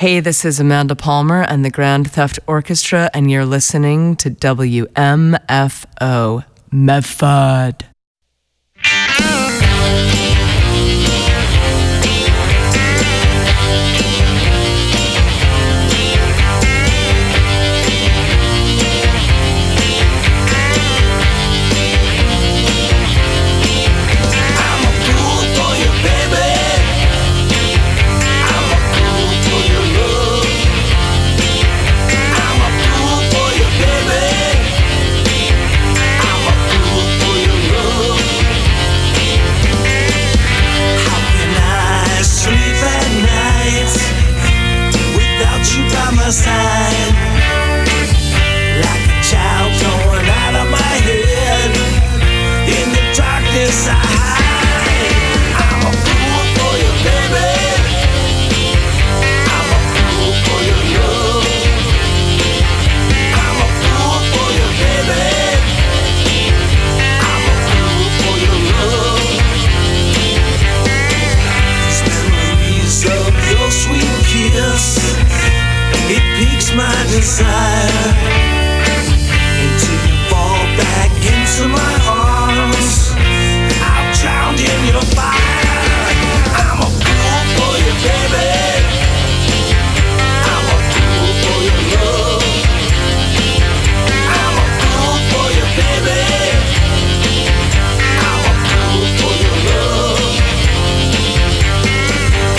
Hey, this is Amanda Palmer and the Grand Theft Orchestra, and you're listening to WMFO Medford. Side, like a child torn out of my head. In the darkness I hide. I'm a fool for you, baby. I'm a fool for your love. I'm a fool for you, baby. I'm a fool for your love. These memories of your sweet kiss, it piques my desire until you fall back into my arms. I'll drown in your fire. I'm a fool for you, baby. I'm a fool for your love. I'm a fool for you, baby. I'm a fool for your love.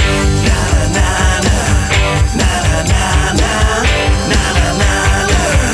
Na na na na na na na. Na na na na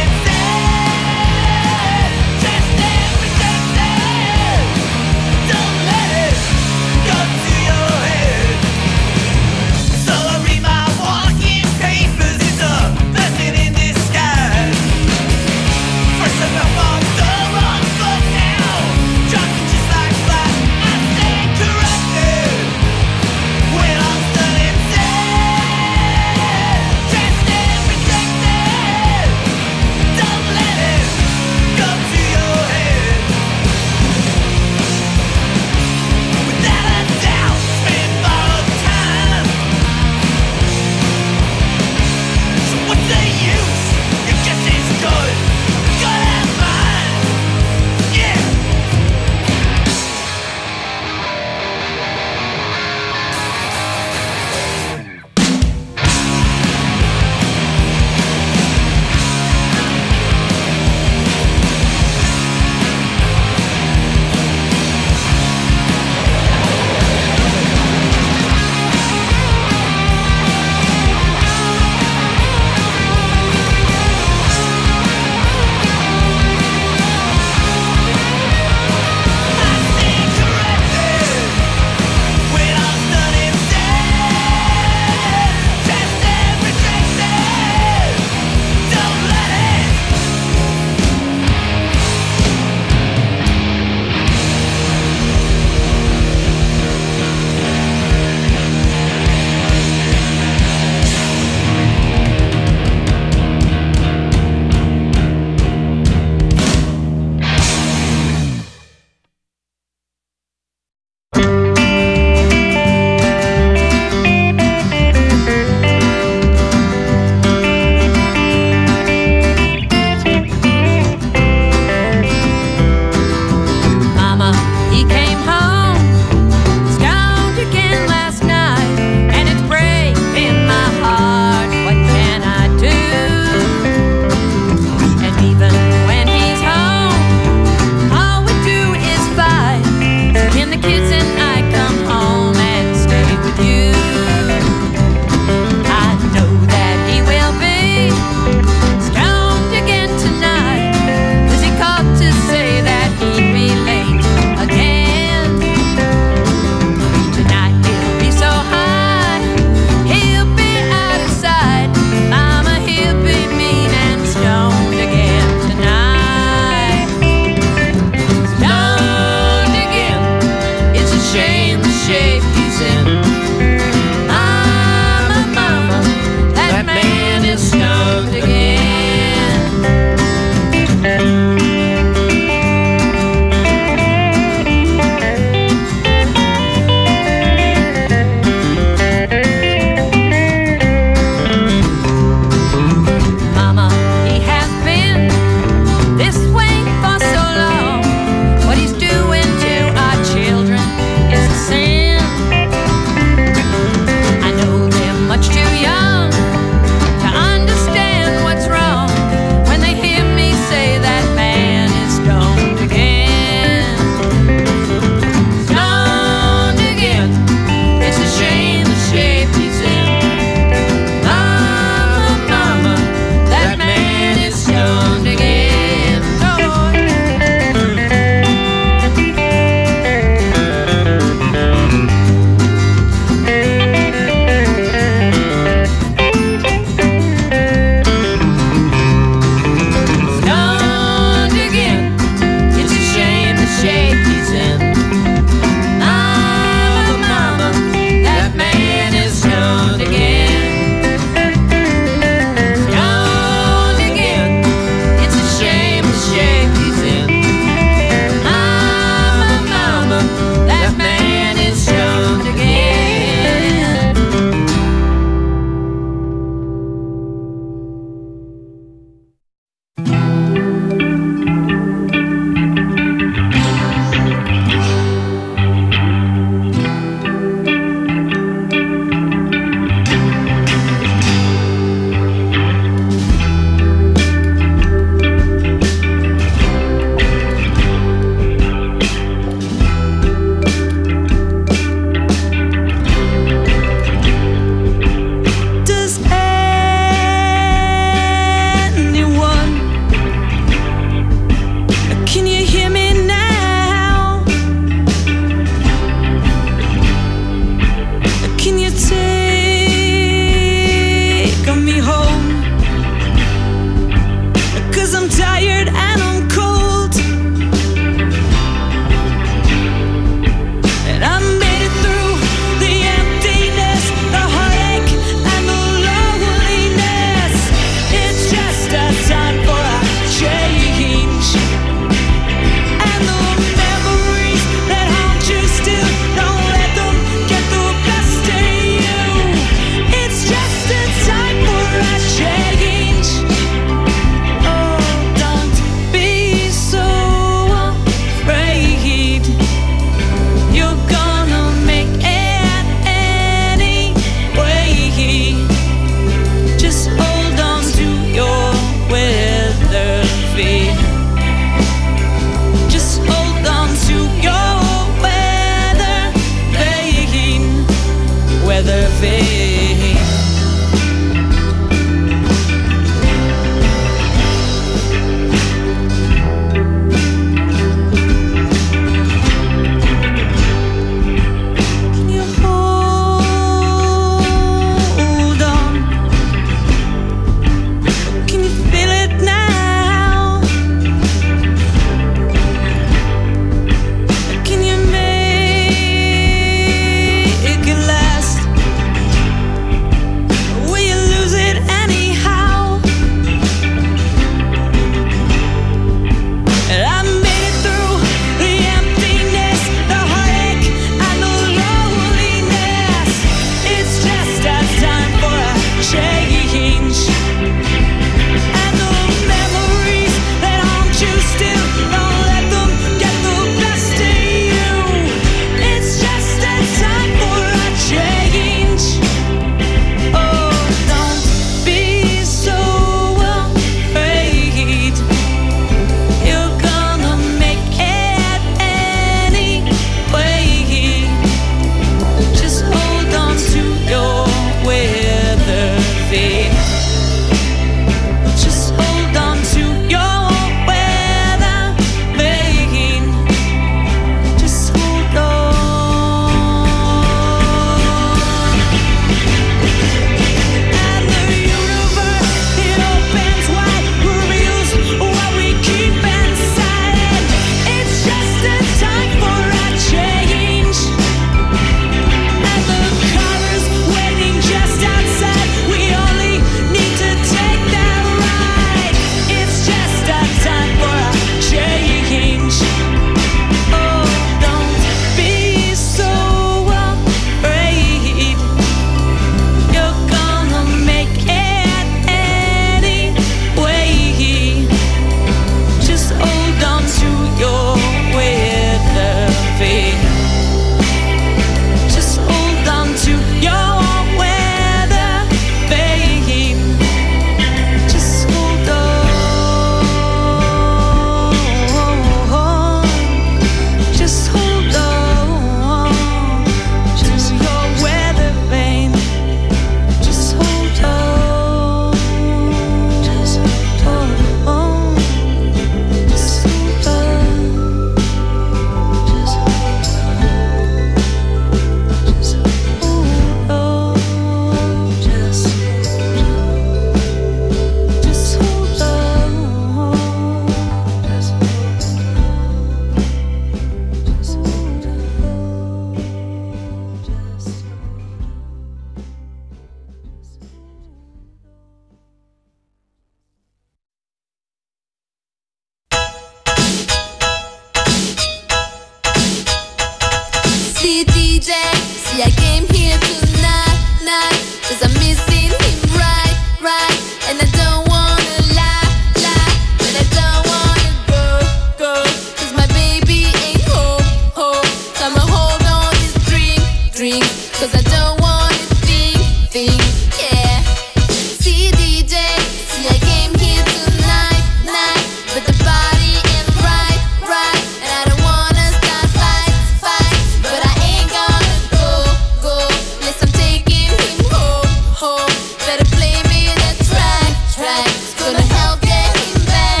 See, I came here tonight, cause I'm missing him right, and I don't wanna lie, but I don't wanna go, cause my baby ain't home, so I'ma hold on this drink, cause I don't wanna think, yeah. See DJ, see I came here tonight, but the party ain't right, and I don't wanna start fight, but I ain't gonna go, unless I'm taking him home. Better play me that track, it's gonna help get him back.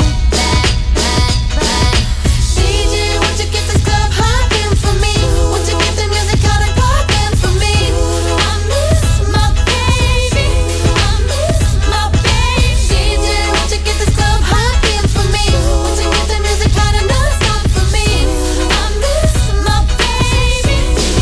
DJ, won't you get this club hopping for me? Won't you get the music on and popping for me? I miss my baby, DJ, won't you get this club hopping for me? Won't you get the music on and non-stop for me? I miss my baby,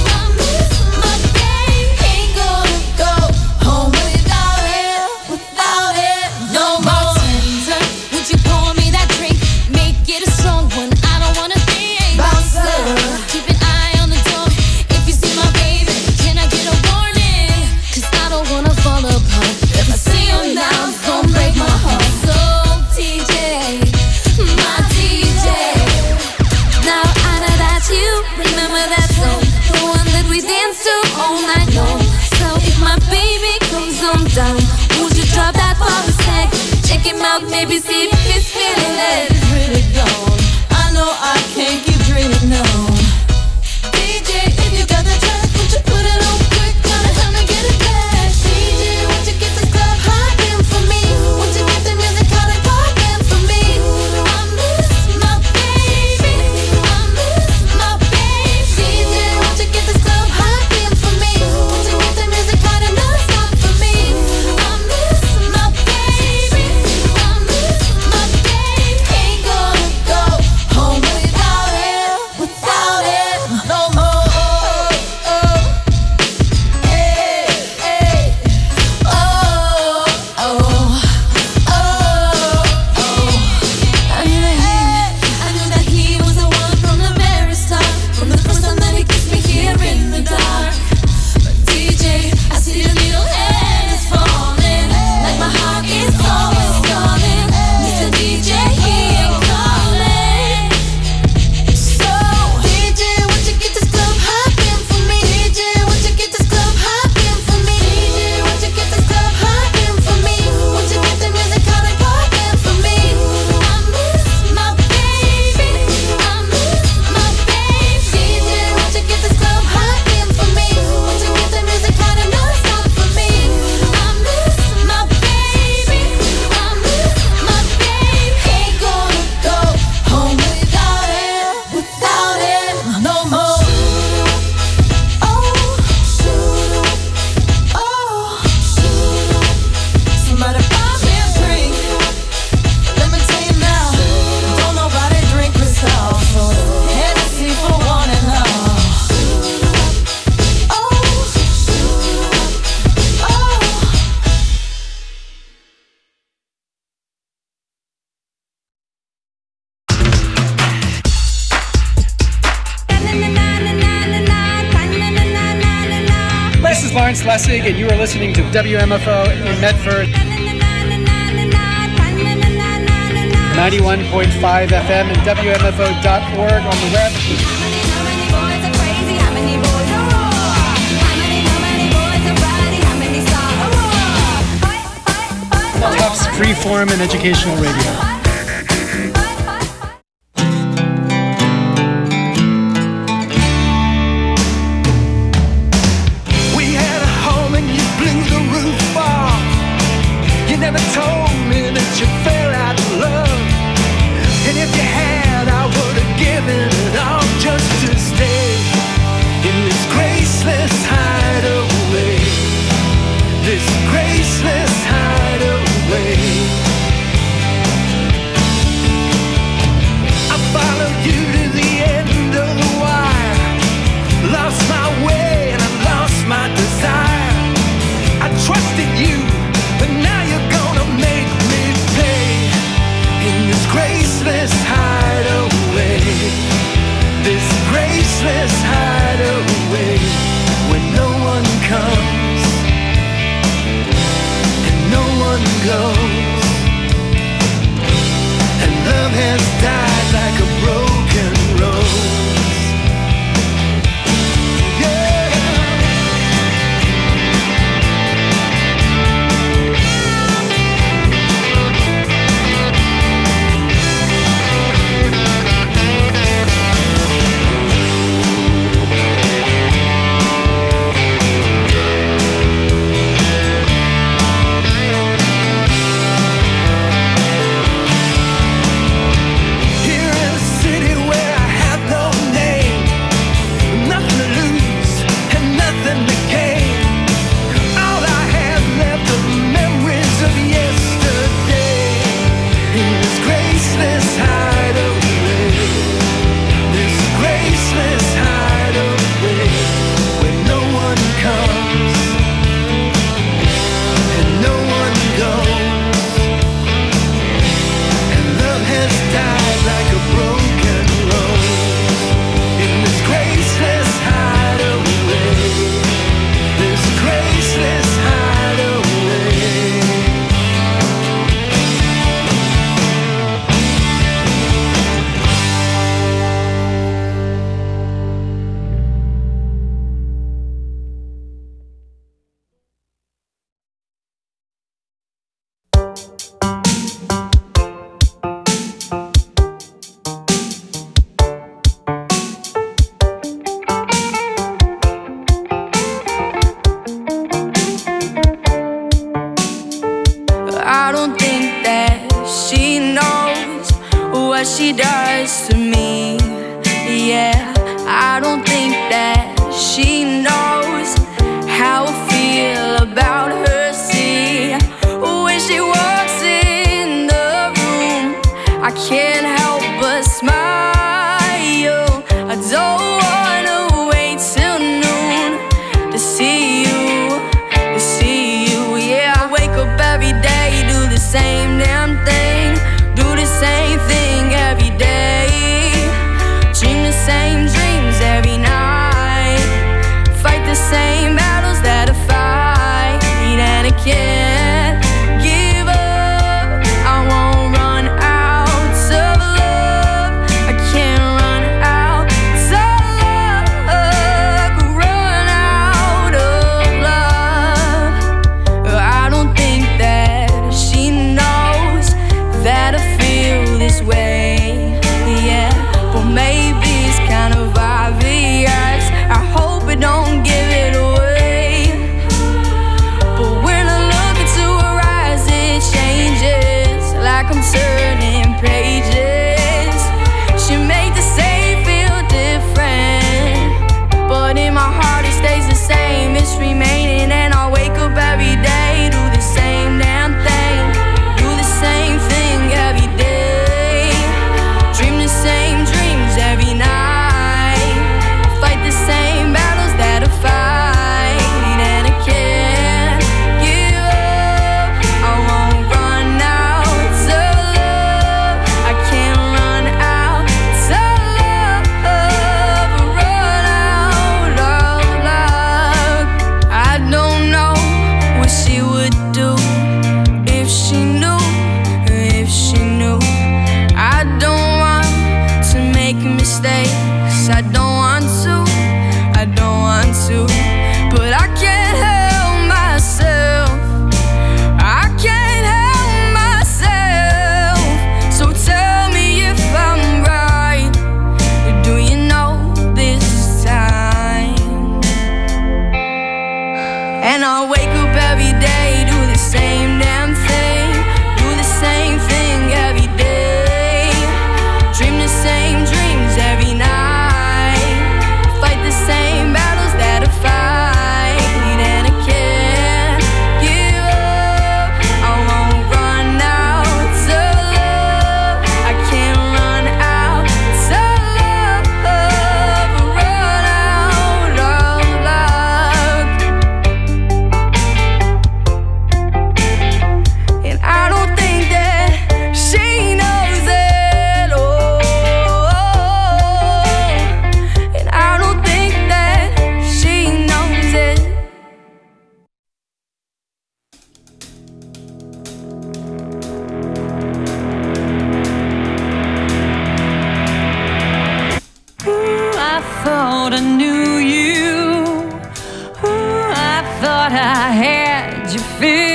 ain't gonna go home without it, no more. Bartender, would you pour me that drink? Make it a strong one, I don't wanna think. Bouncer, keep an eye on the door. If you see my baby, can I get a warning? Cause I don't wanna fall apart. If I see him now, it's gonna break my heart. So DJ, my DJ, now I know that you remember that song, the one that we danced to all night long. So if my baby comes on down, would you drop that for a sec? Check him out, maybe see if he's feeling it. It's really gone, I know I can't keep dreaming on. DJ, if you got the track, would you put it on quick? Gonna help me get it back. DJ, won't you get this club hopping for me? Won't you get the music on and popping for me? I miss my baby, DJ, won't you get this club hopping for me? Won't you get the music on and non-stop for me? I miss my baby, ain't gonna go home without it, no more. Hey, I knew that he was the one from the very start, from the first time that he kissed me here in the dark. But DJ, I see the little hand is falling, like my heart is always stalling. Mr. DJ, he ain't calling. So DJ, won't you get this club hopping for me? DJ, won't you get this club hopping for me? DJ, won't you get this club hopping for me? Won't you get the music on and popping for me? I miss my baby, DJ, won't you get this club hopping for me? Won't you get the music on and non-stop for me? I miss my baby, ain't gonna go home without it, no more. Somebody buy me a drink. Let me tell you now, don't nobody drink Cristal, so Hennessy for one and all. This is Lawrence Lessig, and you are listening to WMFO in Medford, 91.5 FM and WMFO.org on the web. Tufts Freeform and Educational Radio. Never told me that you fell out of love, and if you had, I would have given it all just to stay in this graceless hideaway, this graceless hideaway. I followed you to the end of the wire, lost my way and I lost my desire. I trusted you, but now you're gonna make me pay in this graceless hideaway, this graceless hideaway. When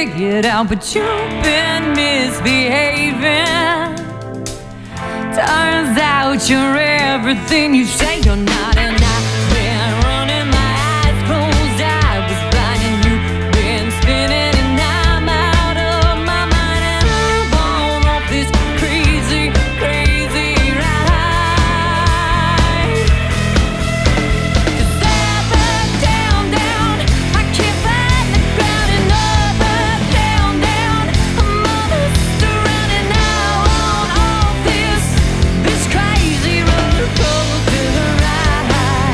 figured out, but you've been misbehaving. Turns out you're everything you say you're not, and I've been running my eyes closed. I was blind and you've been spinning, and I'm out of my mind, and I'm on off this crazy, crazy ride. 'Cause up and down, down, I can't find the ground, and up and down, down, I'm on this running now on off this crazy roller coaster ride.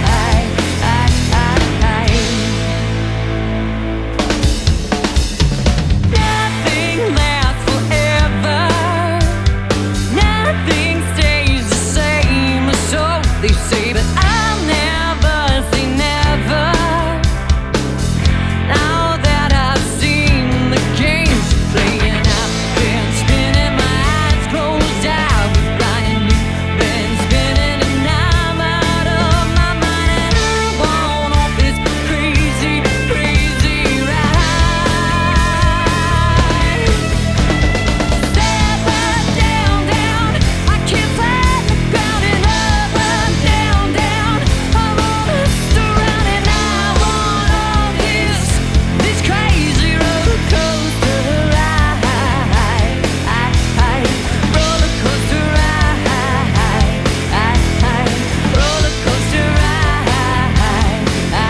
Nothing lasts forever. Nothing stays the same, so they say, but I'll never say never. Now that I've seen the games you're playing, I've been spinning my eyes closed. I was blind and you've been spinning, and I'm out of my mind, and I'm on off this crazy, crazy ride. Up and down, down, I can't find the ground, and up and down, down, I'm on this running now on off this crazy roller coaster ride. Roller coaster ride. Roller coaster ride.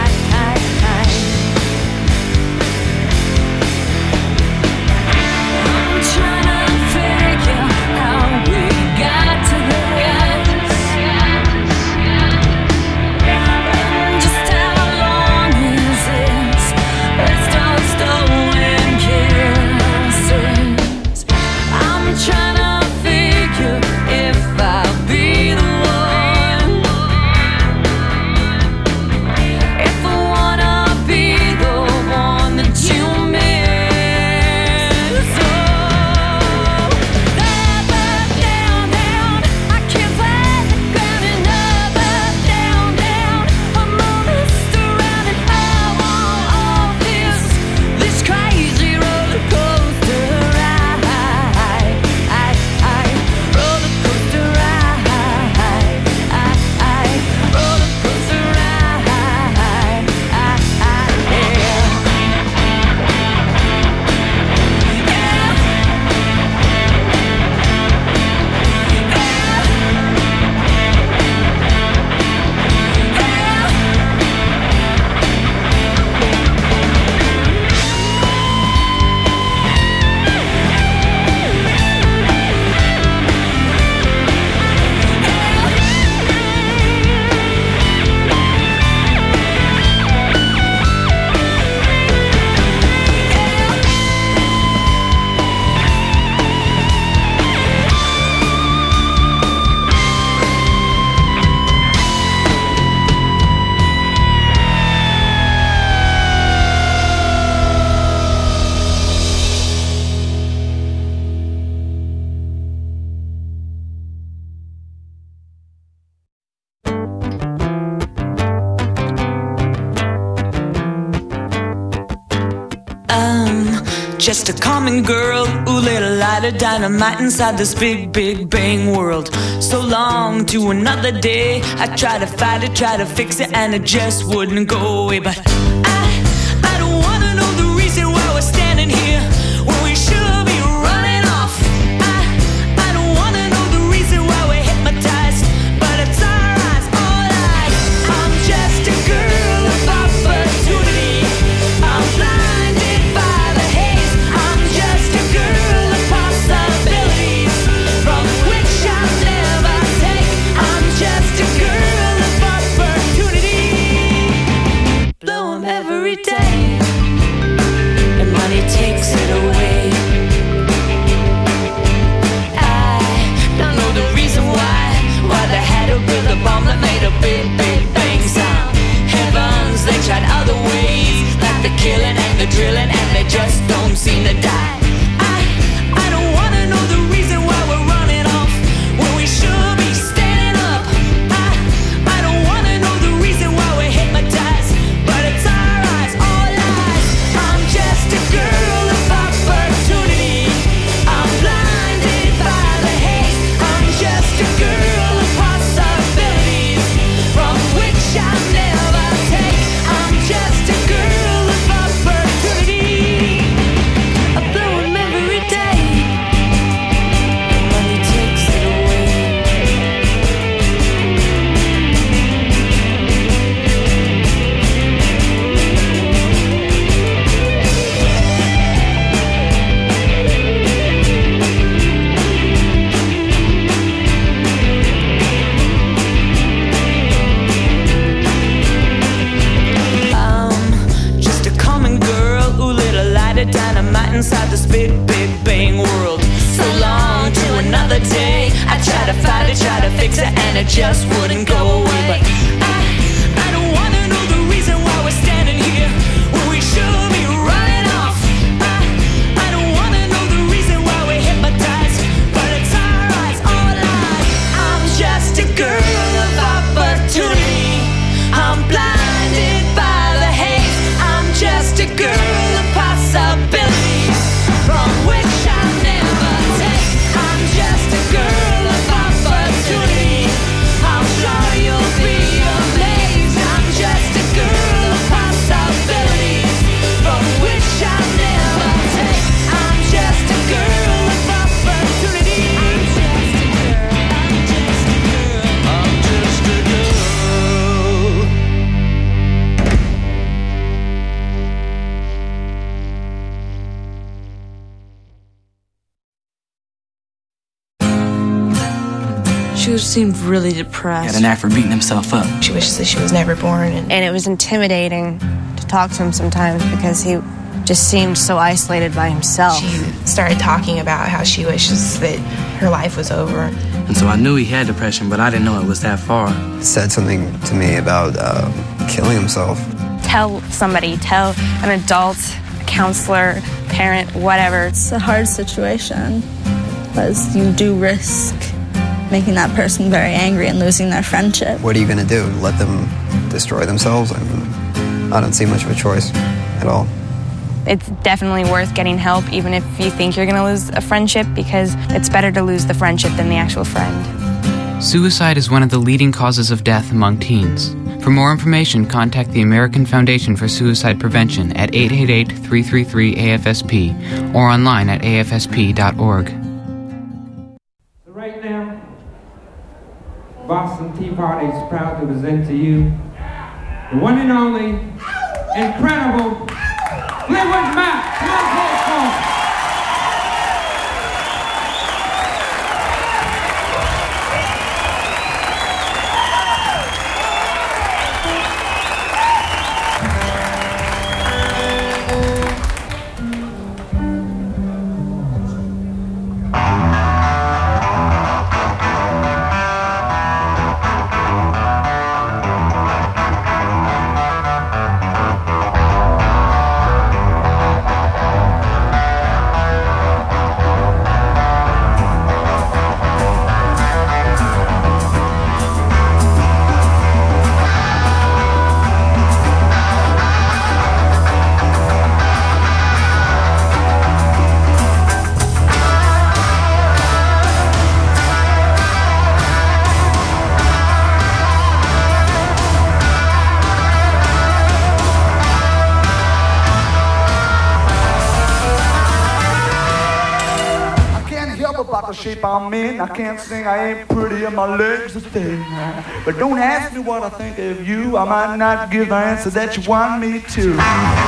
I'm trying to figure how we got to this. Just how long is this? Let's start stolen kisses. I'm trying to figure if I'll be the one. If I wanna be the one that you miss. Oh, up and down, down, I can't find the ground, and up and down, down, I'm on this round, and I want all this crazy roller coaster ride. Roller coaster ride. Roller coaster ride. Just a common girl who lit a light of dynamite inside this big, big bang world. So long to another day, I tried to fight it, tried to fix it, and it just wouldn't go away. But I don't wanna know the reason why we're standing here when we should be running off. I don't wanna know the reason why we're hypnotized, but it's our eyes, all eyes. I'm just a girl of opportunity. I'm blinded by the haze. I'm just a girl of possibilities from which I'll never take. I'm just a girl of opportunity. Blow 'em every and it just wouldn't go away. But I don't wanna know the reason why we're standing here when we should be running off. I don't wanna know the reason why we're hypnotized, but it's our eyes all lies. I'm just a girl of opportunity. I'm blinded by the haze. I'm just a girl of possibilities from which I'll never take. I'm just a girl of opportunity. I'm sure you'll be amazed. I'm just a girl of possibilities from which I'll never take. I'm just a girl of opportunity. I'm just a girl. I'm just a girl. She seemed really He depressed. had an knack for beating himself up. She wishes that she was never born. And it was intimidating to talk to him sometimes because he just seemed so isolated by himself. She started talking about how she wishes that her life was over. And so I knew he had depression, but I didn't know it was that far. Said something to me about killing himself. Tell somebody, tell an adult, a counselor, parent, whatever. It's a hard situation because you do risk making that person very angry and losing their friendship. What are you going to do? Let them destroy themselves? I mean, I don't see much of a choice at all. It's definitely worth getting help, even if you think you're going to lose a friendship, because it's better to lose the friendship than the actual friend. Suicide is one of the leading causes of death among teens. For more information, contact the American Foundation for Suicide Prevention at 888-333-AFSP or online at afsp.org. Right now, Boston Tea Party is proud to present to you the one and only, incredible Fleetwood Mac. Come on, folks. About the shape I'm in, I can't sing, I ain't pretty, and my legs are thin. But don't ask me what I think of you, I might not give the answer that you want me to.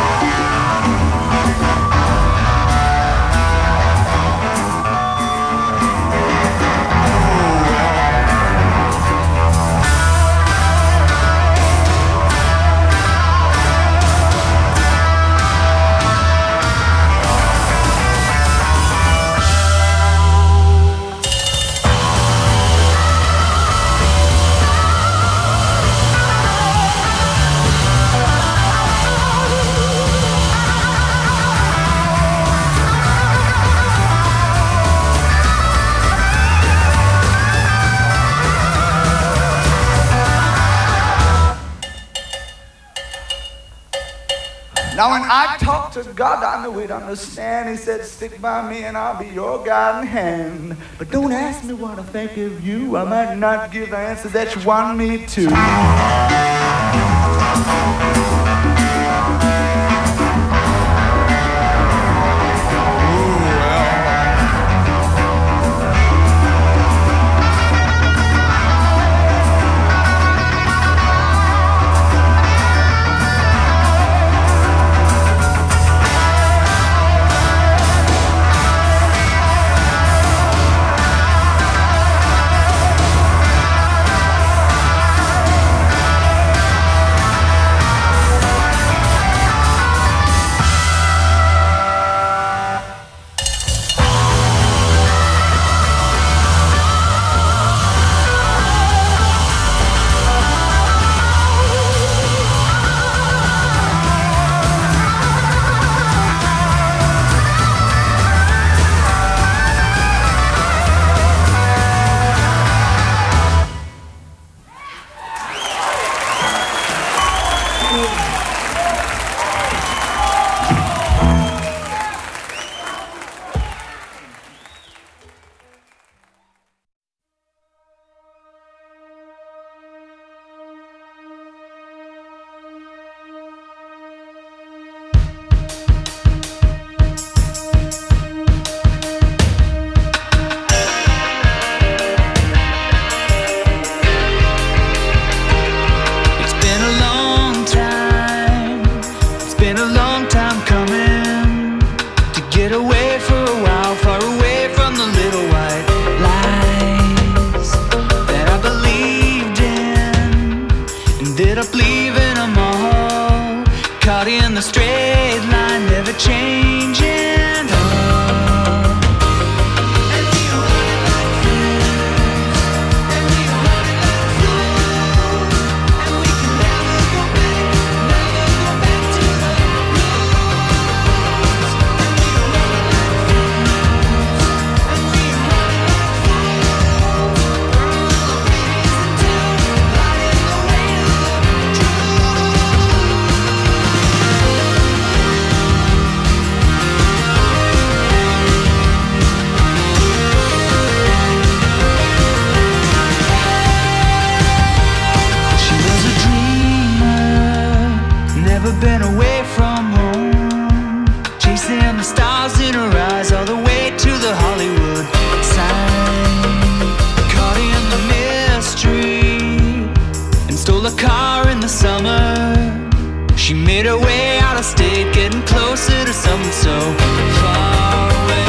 Now when I talk to God, I know He'd understand. He said, stick by me and I'll be your guiding hand. But don't ask me what I think of you. I might not give the answer that you want me to. caught in the straight line, never changing. Been away from home, chasing the stars in her eyes all the way to the Hollywood sign. Caught in the mystery and stole a car in the summer. She made her way out of state, getting closer to something so far away.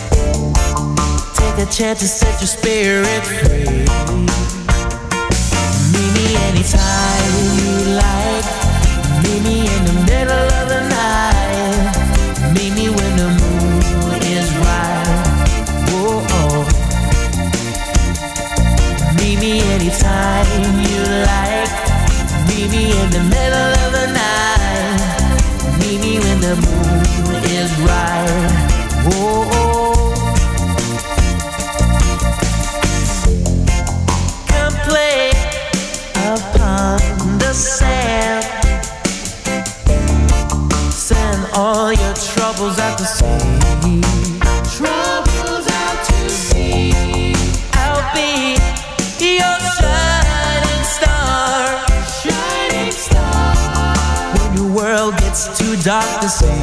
chance to set your spirit free. me in the middle of the night. Meet me when the moon is right. Whoa. Come play upon the sand. Send all your troubles out to sea. Troubles out to sea. I'll be your shining star. Shining star. When your world gets too dark to see.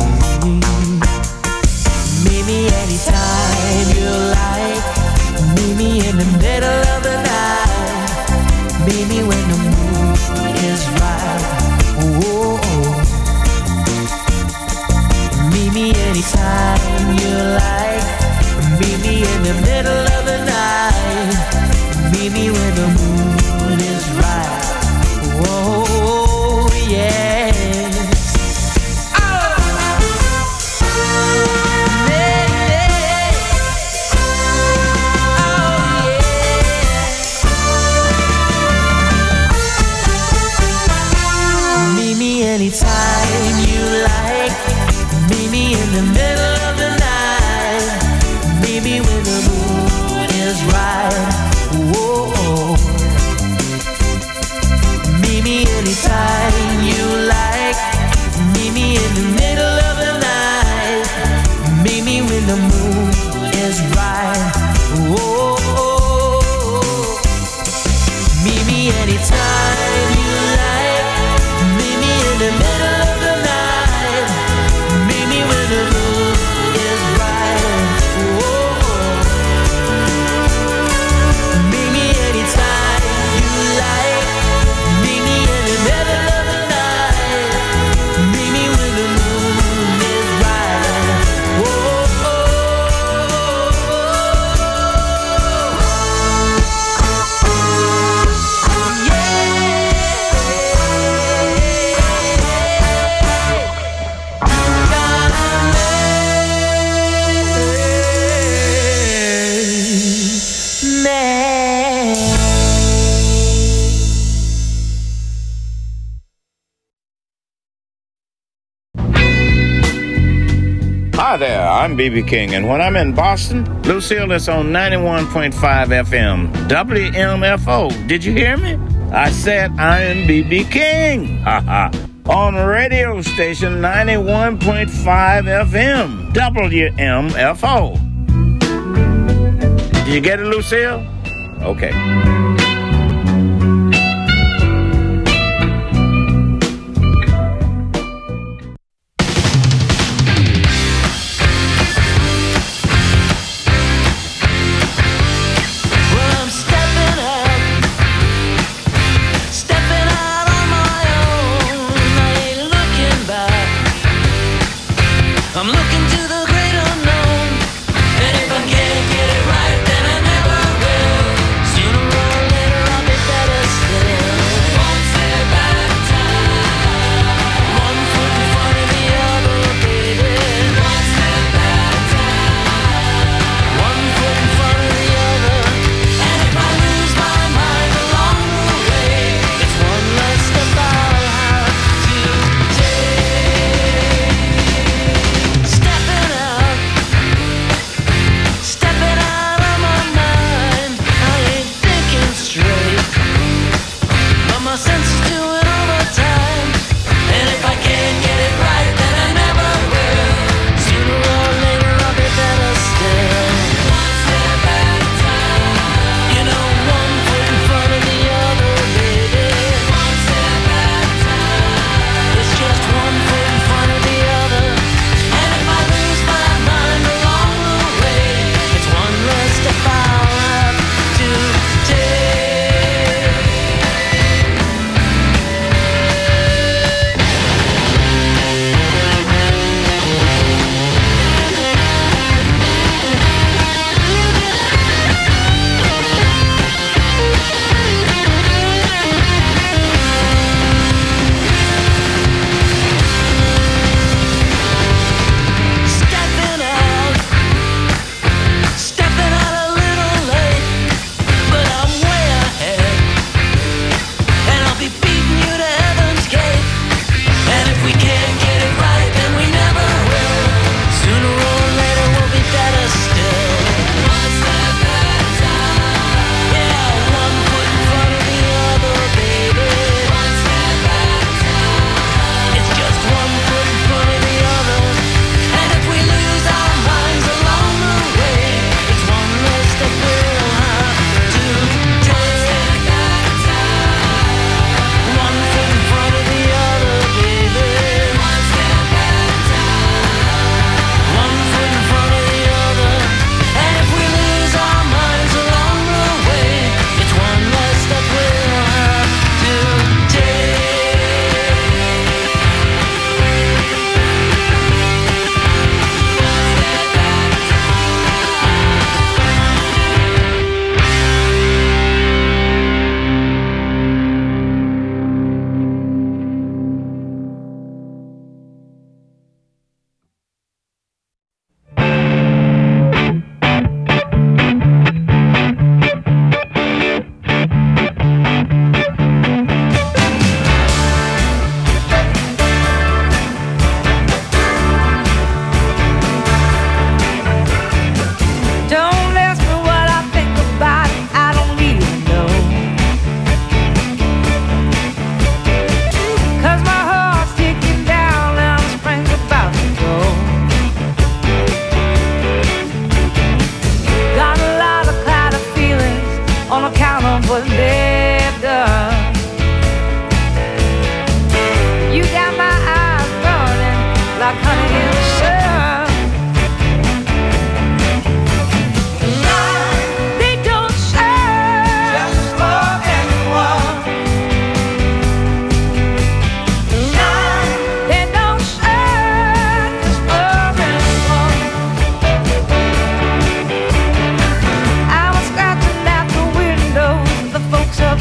Meet me anytime you like. Meet me in the middle of the night. Meet me when the moon is right. Whoa. Meet me anytime you like. Meet me in the middle of the night. Meet me when the moon is right. Whoa, yes. Anytime you like. Meet me in the middle of the night. Meet me when the moon is right. Whoa. Meet me anytime you like. Meet me in the middle of the night. Meet me when the moon is right. Whoa. Meet me anytime you like. Meet me in the middle of the night. Meet me when the moon is right. Whoa. Meet me anytime you like. Meet me in the middle of the night. Meet me when the moon is right. Whoa. Hi there, I'm B.B. King, and when I'm in Boston, Lucille is on 91.5 FM, WMFO. Did you hear me? I said I'm B.B. King. On radio station 91.5 FM, WMFO. Did you get it, Lucille? Okay. I'm looking to the great unknown, and if I can't get it right, then I never will. Sooner or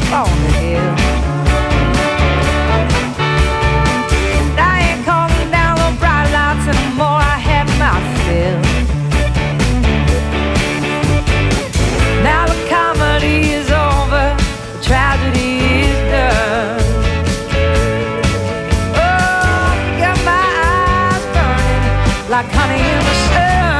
on the hill. And I ain't calling down the bright lights anymore, I had my fill. Now the comedy is over, the tragedy is done. Oh, got my eyes burning like honey in the sun.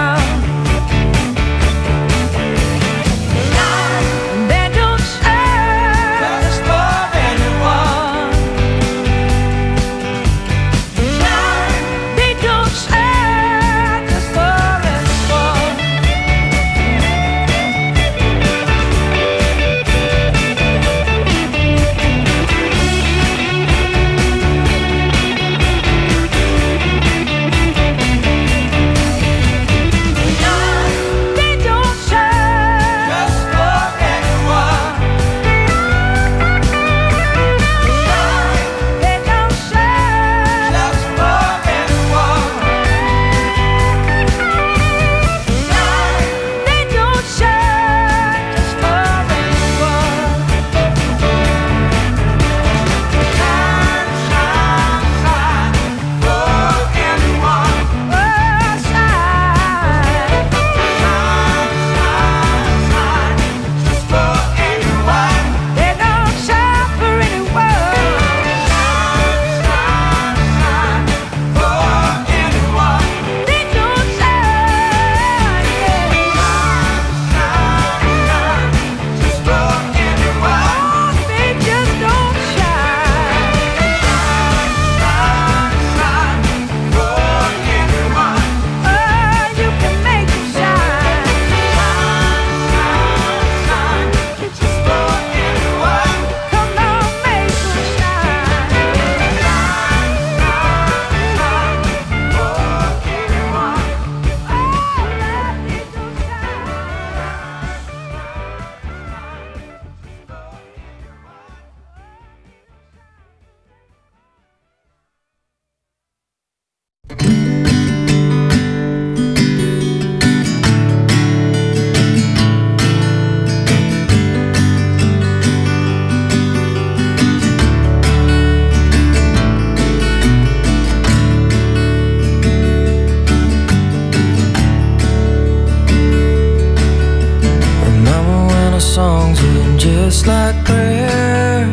Just like prayer,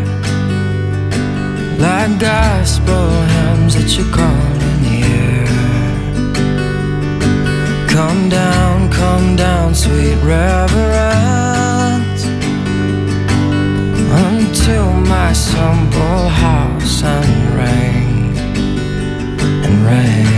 like gospel hymns that you call in the air. Come down, sweet reverence, until my simple house and ring and ring.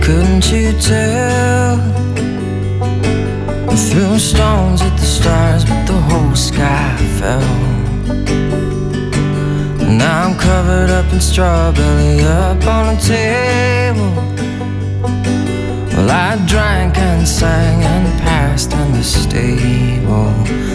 couldn't you tell? We threw stones at the stars, but the whole sky fell. Now I'm covered up in straw, belly up on a table. Well, I drank and sang and passed in the stable.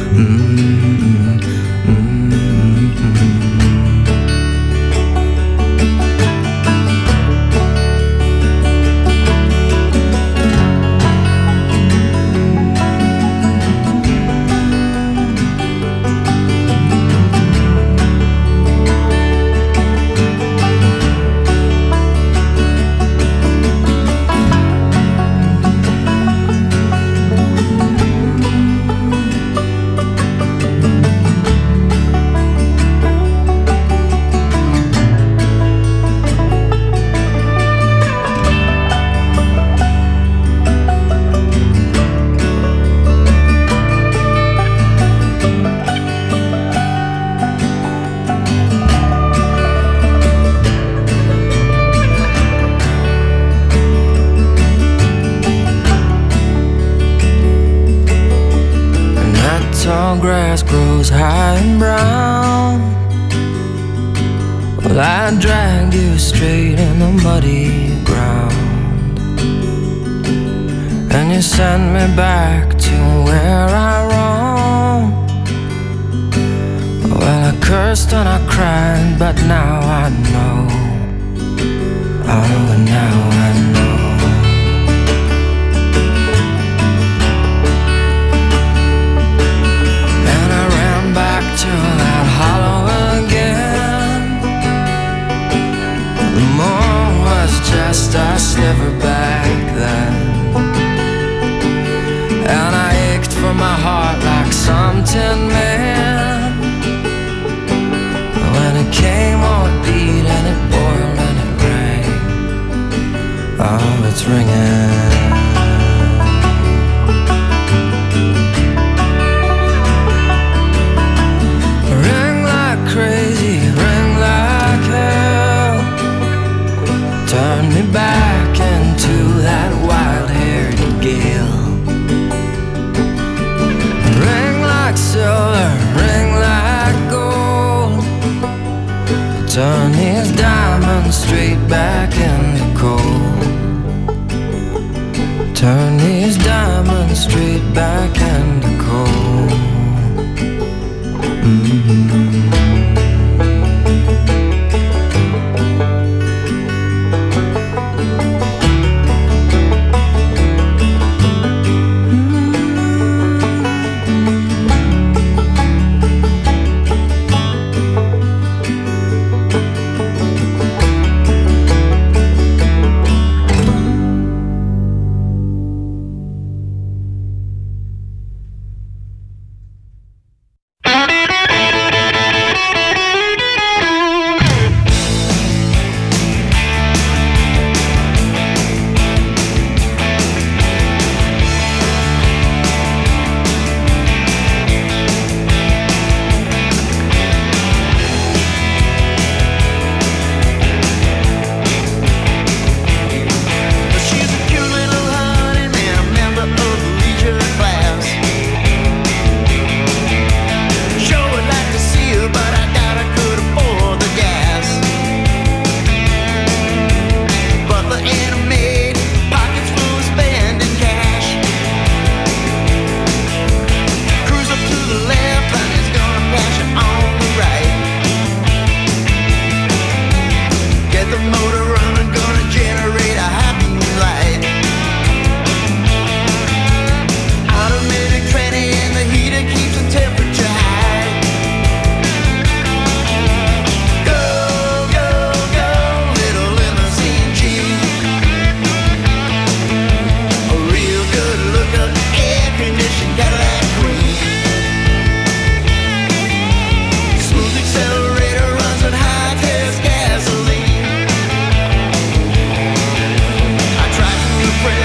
Tall grass grows high and brown. Well, I dragged you straight in the muddy ground, and you sent me back to where I roamed. Well, I cursed and I cried, but now I know. Oh, now I know. To that hollow again. The moon was just a sliver back then, and I ached for my heart like some tin man. When it came, oh, it beat and it boiled and it rang. Oh, it's ringing. Crazy, ring like hell. Turn me back into that wild-haired gale. Ring like silver, ring like gold. Turn these diamonds straight back into coal. Turn these diamonds straight back into coal.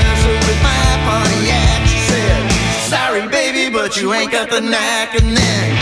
but you ain't got the knack, and then